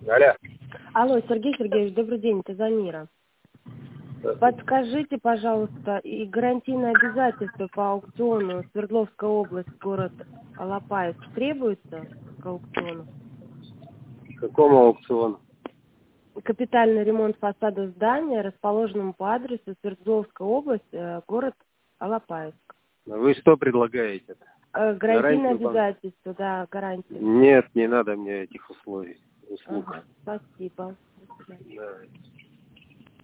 Алло. Алло, Сергей Сергеевич, добрый день, это Замира. Подскажите, пожалуйста, и гарантийные обязательства по аукциону Свердловская область, город Алапаевск требуется к аукциону? К какому аукциону? Капитальный ремонт фасада здания, расположенного по адресу Свердловская область, город Алапаевск. Вы что предлагаете? Гарантийные обязательства, да, гарантия. Нет, не надо мне этих условий. Услуг. Ага, спасибо. Да.